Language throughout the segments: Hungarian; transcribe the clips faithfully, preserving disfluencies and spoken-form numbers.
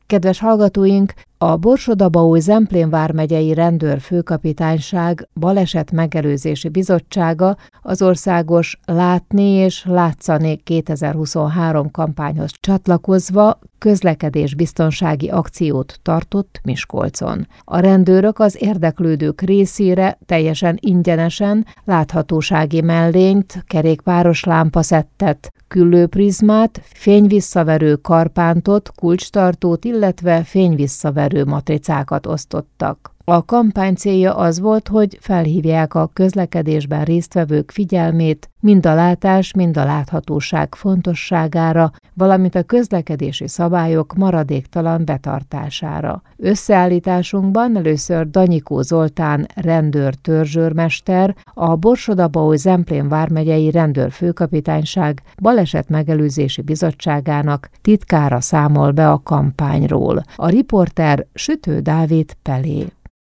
Kedves hallgatóink, a Borsod-Abaúj-Zemplén vármegyei rendőrfőkapitányság baleset megelőzési bizottsága az országos Látni és Látszani kétezer-huszonhárom kampányhoz csatlakozva közlekedésbiztonsági akciót tartott Miskolcon. A rendőrök az érdeklődők részére teljesen ingyenesen láthatósági mellényt, kerékpáros lámpaszettet, küllőprizmát, fényvisszaverő karpántot, kulcstartót, illetve fényvisszaverő matricákat osztottak. A kampány célja az volt, hogy felhívják a közlekedésben résztvevők figyelmét mind a látás, mind a láthatóság fontosságára, valamint a közlekedési szabályok maradéktalan betartására. Összeállításunkban először Danyikó Zoltán rendőr-törzsőrmester, a Borsod-Abaúj-Zemplén vármegyei rendőrfőkapitányság baleset megelőzési bizottságának titkára számol be a kampányról. A riporter Sütő Dávid Pelé.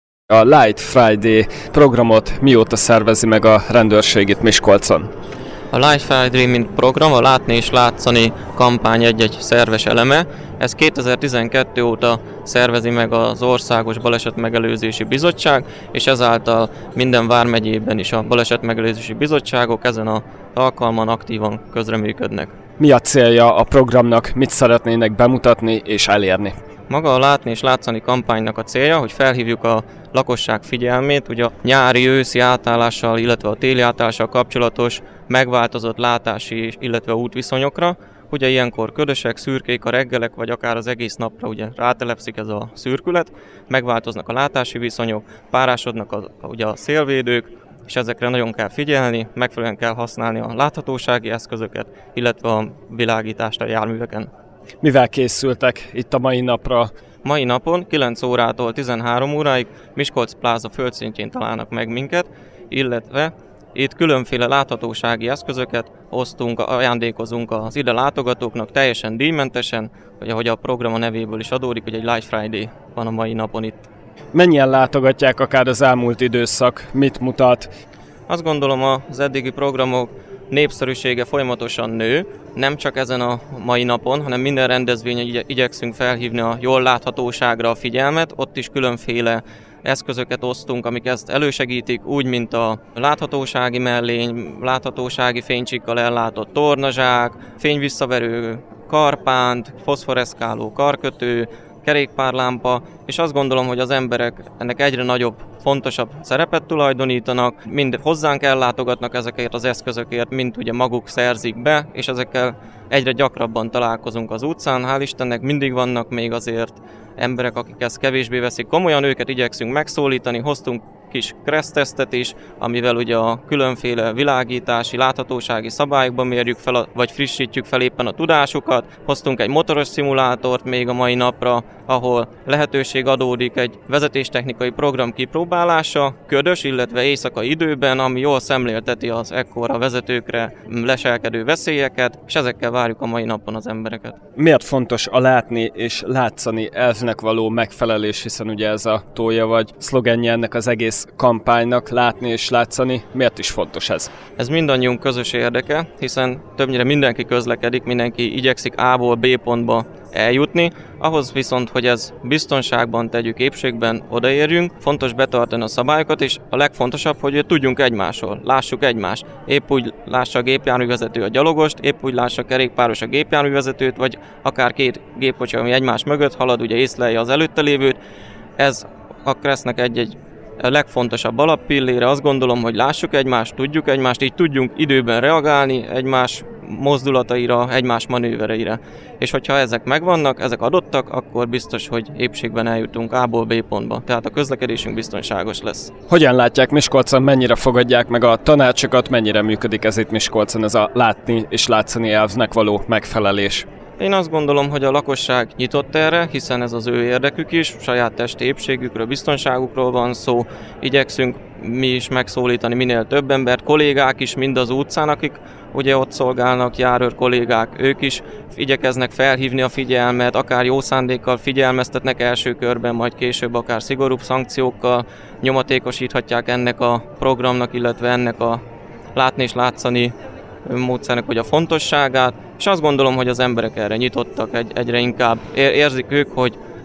A Light Friday programot mióta szervezi meg a rendőrség itt Miskolcon? A Light Friday, mint program, a Látni és Látszani kampány egy-egy szerves eleme. Ez kétezer-tizenkettő óta szervezi meg az Országos Balesetmegelőzési Bizottság, és ezáltal minden vármegyében is a balesetmegelőzési bizottságok ezen az alkalman aktívan közreműködnek. Mi a célja a programnak, mit szeretnének bemutatni és elérni? Maga a Látni és Látszani kampánynak a célja, hogy felhívjuk a lakosság figyelmét, ugye a nyári, őszi átállással, illetve a téli átállással kapcsolatos megváltozott látási, illetve útviszonyokra. Ugye ilyenkor ködösek, szürkék a reggelek, vagy akár az egész napra ugye rátelepszik ez a szürkület, megváltoznak a látási viszonyok, párásodnak a, ugye a szélvédők, és ezekre nagyon kell figyelni, megfelelően kell használni a láthatósági eszközöket, illetve a világítást a járműveken. Mivel készültek itt a mai napra? Mai napon kilenc órától tizenhárom óráig Miskolc Pláza földszintjén találnak meg minket, illetve itt különféle láthatósági eszközöket osztunk, ajándékozunk az ide látogatóknak teljesen díjmentesen, vagy ahogy a program a nevéből is adódik, hogy egy Light Friday van a mai napon itt. Mennyien látogatják akár az elmúlt időszak? Mit mutat? Azt gondolom, az eddigi programok népszerűsége folyamatosan nő, nem csak ezen a mai napon, hanem minden rendezvényen igyekszünk felhívni a jól láthatóságra a figyelmet, ott is különféle eszközöket osztunk, amik ezt elősegítik, úgy, mint a láthatósági mellény, láthatósági fénycsikkal ellátott tornazsák, fényvisszaverő karpánt, foszforeszkáló karkötő, kerékpárlámpa, és azt gondolom, hogy az emberek ennek egyre nagyobb, fontosabb szerepet tulajdonítanak, mind hozzánk ellátogatnak ezekért az eszközökért, mint ugye maguk szerzik be, és ezekkel egyre gyakrabban találkozunk az utcán. Hál' Istennek mindig vannak még azért emberek, akik ezt kevésbé veszik komolyan, őket igyekszünk megszólítani, hoztunk kis kressztesztet is, amivel ugye a különféle világítási, láthatósági szabályokban mérjük fel, vagy frissítjük fel éppen a tudásukat. Hoztunk egy motoros szimulátort még a mai napra, ahol lehetőség adódik egy vezetéstechnikai program kipróbálása, ködös, illetve éjszakai időben, ami jól szemlélteti az ekkora vezetőkre leselkedő veszélyeket, és ezekkel várjuk a mai napon az embereket. Miért fontos a látni és látszani elvnek való megfelelés, hiszen ugye ez a tója vagy szlogenje ennek az egész kampánynak, látni és látszani. Miért is fontos ez? Ez mindannyiunk közös érdeke, hiszen többnyire mindenki közlekedik, mindenki igyekszik A-ból B pontba eljutni, ahhoz viszont, hogy ez biztonságban tegyük, épségben odaérjünk, fontos betartani a szabályokat, és a legfontosabb, hogy tudjunk egymásról, lássuk egymást. Épp úgy lássa a gépjárművezető a gyalogost, épp úgy lássa a kerékpáros a gépjárművezetőt, vagy akár két gépkocsi, ami egymás mögött halad, ugye észlelje az előtte lévőt. Ez a kressznek egy-egy a legfontosabb alappillére, azt gondolom, hogy lássuk egymást, tudjuk egymást, így tudjunk időben reagálni egymás mozdulataira, egymás manővereire. És hogyha ezek megvannak, ezek adottak, akkor biztos, hogy épségben eljutunk A-ból B pontba. Tehát a közlekedésünk biztonságos lesz. Hogyan látják Miskolcon, mennyire fogadják meg a tanácsokat, mennyire működik ez itt Miskolcon, ez a látni és látszani elvnek való megfelelés? Én azt gondolom, hogy a lakosság nyitott erre, hiszen ez az ő érdekük is, saját testi épségükről, biztonságukról van szó. Igyekszünk mi is megszólítani minél több embert, kollégák is mind az utcán, akik ugye ott szolgálnak, járőr kollégák, ők is igyekeznek felhívni a figyelmet, akár jó szándékkal figyelmeztetnek első körben, majd később akár szigorúbb szankciókkal nyomatékosíthatják ennek a programnak, illetve ennek a látni és látszani módszernek, hogy a fontosságát, és azt gondolom, hogy az emberek erre nyitottak, egy, egyre inkább érzik ők, hogy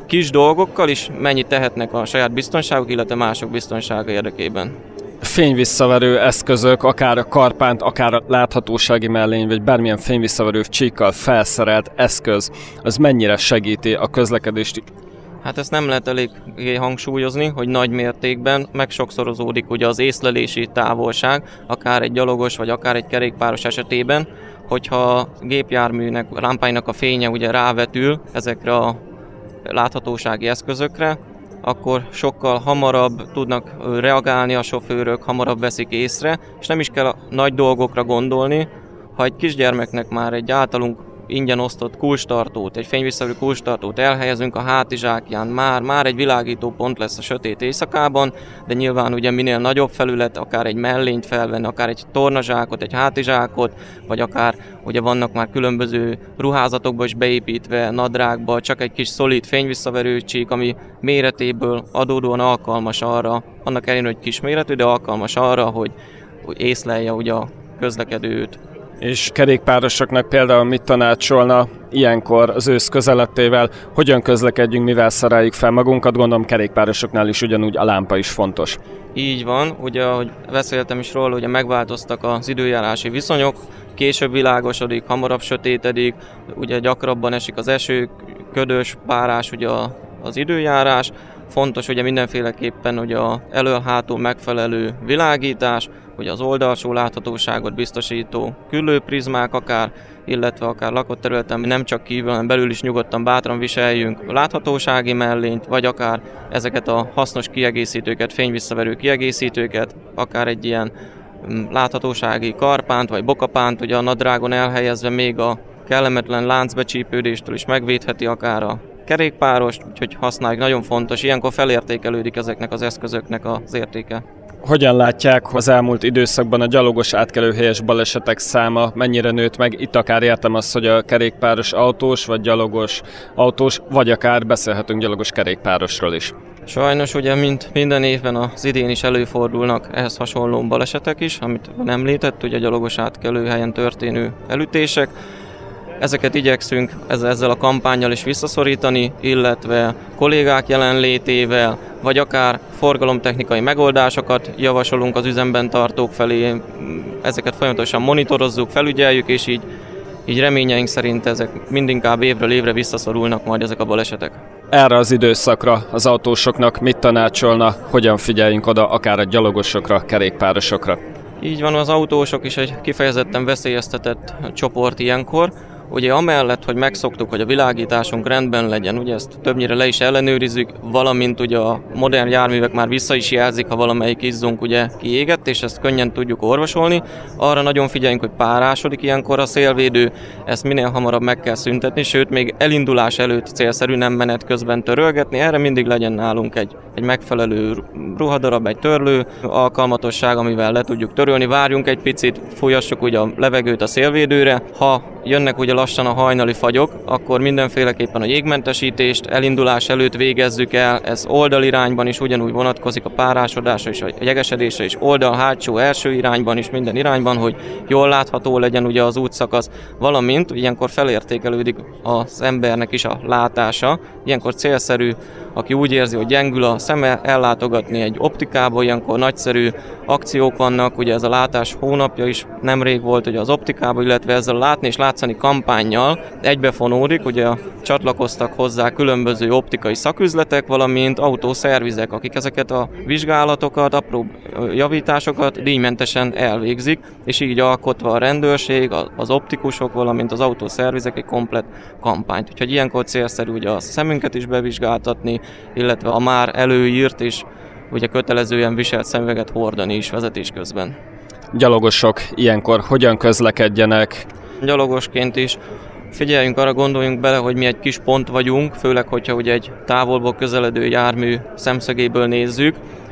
kis dolgokkal is mennyit tehetnek a saját biztonságuk, illetve mások biztonsága érdekében. Fényvisszaverő eszközök, akár a karpánt, akár a láthatósági mellény, vagy bármilyen fényvisszaverő csíkkal felszerelt eszköz, az mennyire segíti a közlekedést? Hát ezt nem lehet elég hangsúlyozni, hogy nagy mértékben megsokszorozódik ugye az észlelési távolság, akár egy gyalogos, vagy akár egy kerékpáros esetében, hogyha a gépjárműnek, lámpáinak a fénye ugye rávetül ezekre a láthatósági eszközökre, akkor sokkal hamarabb tudnak reagálni a sofőrök, hamarabb veszik észre, és nem is kell a nagy dolgokra gondolni. Ha egy kisgyermeknek már egy általunk ingyen osztott kulcstartót, egy fényvisszaverő kulcstartót elhelyezünk a hátizsákján, már, már egy világító pont lesz a sötét éjszakában, de nyilván ugye minél nagyobb felület, akár egy mellényt felvenni, akár egy tornazsákot, egy hátizsákot, vagy akár ugye vannak már különböző ruházatokba is beépítve, nadrágba, csak egy kis szolid fényvisszaverő csík, ami méretéből adódóan alkalmas arra, annak ellenére, hogy kisméretű, de alkalmas arra, hogy, hogy észlelje ugye a közlekedőt. És kerékpárosoknak például mit tanácsolna ilyenkor az ősz közelettével, hogyan közlekedjünk, mivel szereljük fel magunkat? Gondolom kerékpárosoknál is ugyanúgy a lámpa is fontos. Így van, ugye ahogy beszéltem is róla, ugye megváltoztak az időjárási viszonyok, később világosodik, hamarabb sötétedik, ugye gyakrabban esik az eső, ködös, párás ugye az időjárás. Fontos ugye mindenféleképpen ugye a elől-hátul megfelelő világítás, ugye az oldalsó láthatóságot biztosító küllőprizmák akár, illetve akár lakott területen nem csak kívül, hanem belül is nyugodtan bátran viseljünk láthatósági mellényt, vagy akár ezeket a hasznos kiegészítőket, fényvisszaverő kiegészítőket, akár egy ilyen láthatósági karpánt vagy bokapánt, ugye a nadrágon elhelyezve még a kellemetlen láncbecsípődéstől is megvédheti akár a kerékpárost, úgyhogy használjuk, nagyon fontos, ilyenkor felértékelődik ezeknek az eszközöknek az értéke. Hogyan látják az elmúlt időszakban a gyalogos átkelőhelyes balesetek száma, mennyire nőtt meg? Itt akár értem azt, hogy a kerékpáros autós, vagy gyalogos autós, vagy akár beszélhetünk gyalogos kerékpárosról is. Sajnos ugye mint minden évben az idén is előfordulnak ehhez hasonló balesetek is, amit említett, ugye a gyalogos átkelőhelyen történő elütések. Ezeket igyekszünk ezzel a kampánnyal is visszaszorítani, illetve kollégák jelenlétével, vagy akár forgalomtechnikai megoldásokat javasolunk az üzemben tartók felé. Ezeket folyamatosan monitorozzuk, felügyeljük, és így, így reményeink szerint ezek mindinkább évről évre visszaszorulnak majd ezek a balesetek. Erre az időszakra az autósoknak mit tanácsolna, hogyan figyeljünk oda akár a gyalogosokra, kerékpárosokra? Így van, az autósok is egy kifejezetten veszélyeztetett csoport ilyenkor. Ugye amellett, hogy megszoktuk, hogy a világításunk rendben legyen, ugye ezt többnyire le is ellenőrizzük, valamint ugye a modern járművek már vissza is jelzik, ha valamelyik izzunk ugye kiégett, és ezt könnyen tudjuk orvosolni. Arra nagyon figyeljünk, hogy párásodik ilyenkor a szélvédő, ezt minél hamarabb meg kell szüntetni, sőt még elindulás előtt célszerű nem menet közben törölgetni, erre mindig legyen nálunk egy, egy megfelelő ruhadarab, egy törlő alkalmatosság, amivel le tudjuk törölni, várjunk egy picit, fújassuk ugye a levegőt a szélvédőre, ha jönnek ugye lassan a hajnali fagyok, akkor mindenféleképpen a jégmentesítést elindulás előtt végezzük el, ez oldalirányban is ugyanúgy vonatkozik a párásodásra és a jegesedésre is, oldal, hátsó, első irányban is, minden irányban, hogy jól látható legyen ugye az útszakasz, valamint ilyenkor felértékelődik az embernek is a látása, ilyenkor célszerű, aki úgy érzi, hogy gyengül a szeme, ellátogatni egy optikába, ilyenkor nagyszerű akciók vannak, ugye ez a látás hónapja is nemrég volt ugye az optikába, illetve ezzel a látni és látszani kampánnyal egybefonódik, ugye csatlakoztak hozzá különböző optikai szaküzletek, valamint autószervizek, akik ezeket a vizsgálatokat, apró javításokat díjmentesen elvégzik, és így alkotva a rendőrség, az optikusok, valamint az autószervizek egy komplett kampányt. Úgyhogy ilyenkor célszerű ugye a szemünket is bevizsgáltatni, illetve a már előírt és ugye kötelezően viselt szemüveget hordani is vezetés közben. Gyalogosok ilyenkor hogyan közlekedjenek? Gyalogosként is figyeljünk arra, gondoljunk bele, hogy mi egy kis pont vagyunk, főleg, hogyha ugye egy távolból közeledő jármű szemszögéből nézzük.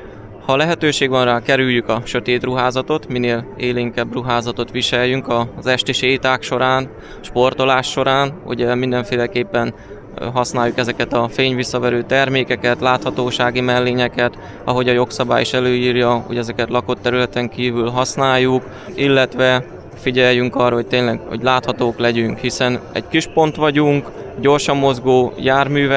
Ha lehetőség van rá, kerüljük a sötét ruházatot, minél élénkebb ruházatot viseljünk az esti séták során, sportolás során, ugye mindenféleképpen használjuk ezeket a fényvisszaverő termékeket, láthatósági mellényeket, ahogy a jogszabály is előírja, hogy ezeket lakott területen kívül használjuk, illetve figyeljünk arra, hogy tényleg hogy láthatók legyünk, hiszen egy kis pont vagyunk, gyorsan mozgó járművek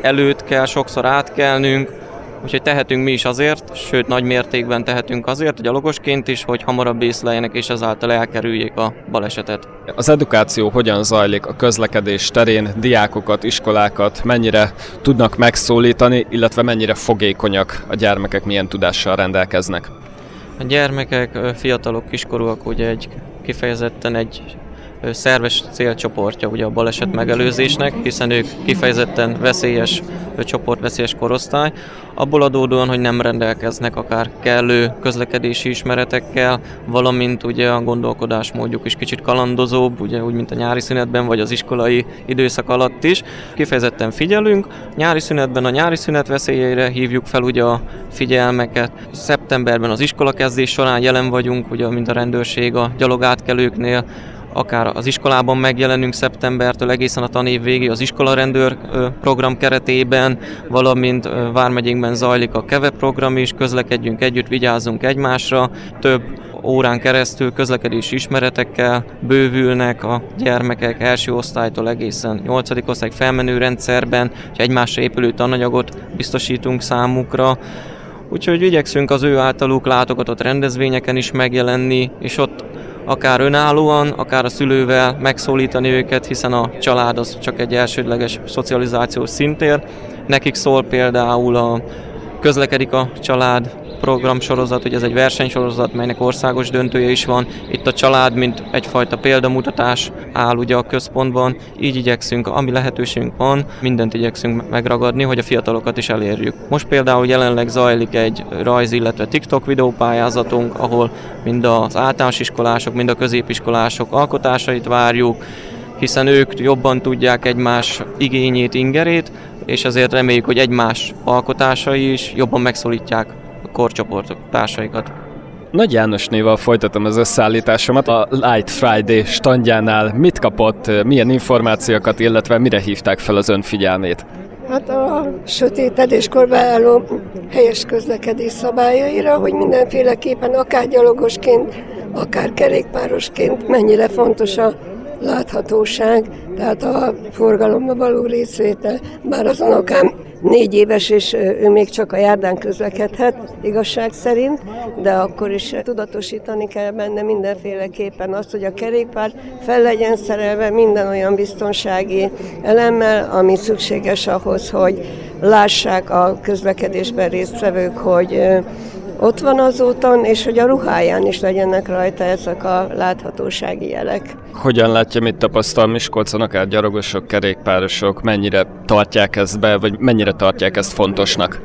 előtt kell sokszor átkelnünk, úgyhogy tehetünk mi is azért, sőt nagy mértékben tehetünk azért, gyalogosként is, hogy hamarabb észleljenek és ezáltal elkerüljék a balesetet. Az edukáció hogyan zajlik a közlekedés terén, diákokat, iskolákat, mennyire tudnak megszólítani, illetve mennyire fogékonyak a gyermekek, milyen tudással rendelkeznek? A gyermekek, fiatalok, kiskorúak ugye egy kifejezetten egy szerves célcsoportja ugye a baleset megelőzésnek, hiszen ők kifejezetten veszélyes csoport, veszélyes korosztály, abból adódóan, hogy nem rendelkeznek akár kellő közlekedési ismeretekkel, valamint ugye a gondolkodásmódjuk is kicsit kalandozóbb, ugye úgy, mint a nyári szünetben, vagy az iskolai időszak alatt is. Kifejezetten figyelünk, nyári szünetben a nyári szünet veszélyeire hívjuk fel ugye a figyelmeket. Szeptemberben az iskolakezdés során jelen vagyunk, ugye, mint a rendőrség a gyalogátkelőknél, akár az iskolában megjelenünk szeptembertől egészen a tanév végéig az iskolarendőr program keretében, valamint vármegyénkben zajlik a KEVE program is, közlekedjünk együtt, vigyázzunk egymásra, több órán keresztül közlekedési ismeretekkel bővülnek a gyermekek első osztálytól egészen nyolcadik osztályig felmenő rendszerben, hogy egymásra épülő tananyagot biztosítunk számukra. Úgyhogy igyekszünk az ő általuk látogatott rendezvényeken is megjelenni, és ott akár önállóan, akár a szülővel megszólítani őket, hiszen a család az csak egy elsődleges szocializációs szintér. Nekik szól például a Közlekedik a család programsorozat, ugye ez egy versenysorozat, melynek országos döntője is van. Itt a család, mint egyfajta példamutatás áll ugye a központban, így igyekszünk, ami lehetőségünk van, mindent igyekszünk megragadni, hogy a fiatalokat is elérjük. Most például jelenleg zajlik egy rajz, illetve TikTok videópályázatunk, ahol mind az általános iskolások, mind a középiskolások alkotásait várjuk, hiszen ők jobban tudják egymás igényét, ingerét, és ezért reméljük, hogy egymás alkotásai is jobban megszólítják a korcsoportok társaikat. Nagy János néval folytatom az összeállításomat. A Light Friday standjánál mit kapott, milyen információkat, illetve mire hívták fel az ön figyelmét? Hát a sötétedéskor beálló helyes közlekedés szabályaira, hogy mindenféleképpen akár gyalogosként, akár kerékpárosként mennyire fontos a láthatóság, tehát a forgalomba való részvétel. Bár az unokám négy éves, és ő még csak a járdán közlekedhet, igazság szerint, de akkor is tudatosítani kell benne mindenféleképpen azt, hogy a kerékpár fel legyen szerelve minden olyan biztonsági elemmel, ami szükséges ahhoz, hogy lássák a közlekedésben résztvevők, hogy ott van az úton, és hogy a ruháján is legyenek rajta ezek a láthatósági jelek. Hogyan látja, mit tapasztal Miskolcon, akár gyalogosok, kerékpárosok, mennyire tartják ezt be, vagy mennyire tartják ezt fontosnak?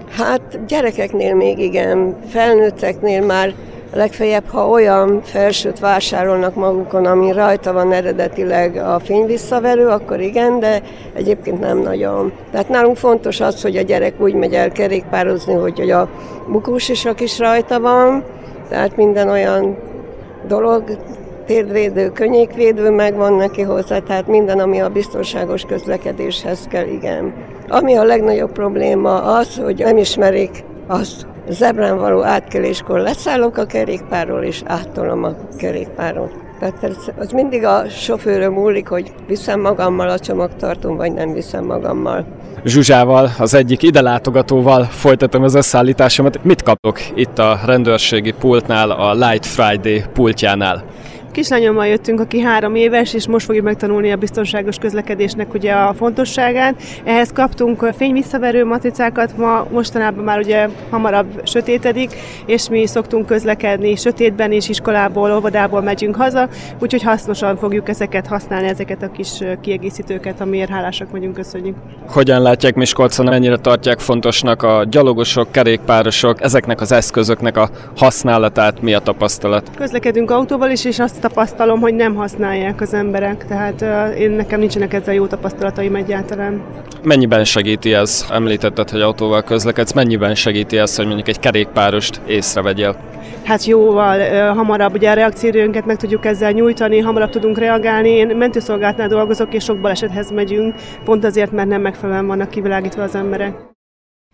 Hát gyerekeknél még igen, felnőtteknél már legfeljebb, ha olyan felsőt vásárolnak magukon, ami rajta van eredetileg a fényvisszaverő, akkor igen, de egyébként nem nagyon. Tehát nálunk fontos az, hogy a gyerek úgy megy el kerékpározni, hogy, hogy a bukósisak is rajta van, tehát minden olyan dolog, térdvédő, könnyékvédő megvan neki hozzá, tehát minden, ami a biztonságos közlekedéshez kell, igen. Ami a legnagyobb probléma az, hogy nem ismerik azt, zebrán való átkeléskor leszállok a kerékpárról, és áttolom a kerékpáron. Tehát az mindig a sofőröm múlik, hogy viszem magammal a csomagtartón, vagy nem viszem magammal. Zsuzsával, az egyik ide látogatóval folytatom az összeállításomat. Mit kapok itt a rendőrségi pultnál, a Light Friday pultjánál? Kislányommal jöttünk, aki három éves, és most fogjuk megtanulni a biztonságos közlekedésnek ugye a fontosságát. Ehhez kaptunk fényvisszaverő matricákat, ma mostanában már ugye hamarabb sötétedik, és mi szoktunk közlekedni sötétben, és iskolából, óvodából megyünk haza, úgyhogy hasznosan fogjuk ezeket használni, ezeket a kis kiegészítőket, amiért hálásak vagyunk, köszönjük. Hogyan látják Miskolcon, mennyire tartják fontosnak a gyalogosok, kerékpárosok, ezeknek az eszközöknek a használatát, mi a tapasztalat? Közlekedünk autóval is, és azt tapasztalom, hogy nem használják az emberek, tehát uh, én nekem nincsenek ezzel jó tapasztalataim egyáltalán. Mennyiben segíti ez? Említetted, hogy autóval közlekedsz, mennyiben segíti ez, hogy mondjuk egy kerékpárost észrevegyél? Hát jóval uh, hamarabb ugye a reakcióidőnket meg tudjuk ezzel nyújtani, hamarabb tudunk reagálni. Én mentőszolgálatnál dolgozok, és sok balesethez megyünk, pont azért, mert nem megfelelően vannak kivilágítva az emberek.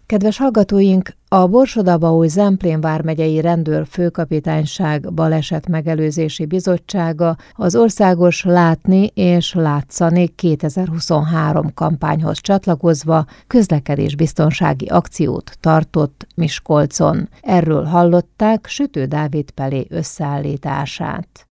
Kedves hallgatóink, a Borsod-Abaúj-Zemplén vármegyei rendőrfőkapitányság baleset megelőzési bizottsága az országos Látni és Látszani kétezer-huszonhárom kampányhoz csatlakozva közlekedésbiztonsági akciót tartott Miskolcon. Erről hallották Sütő Dávid Pelé összeállítását.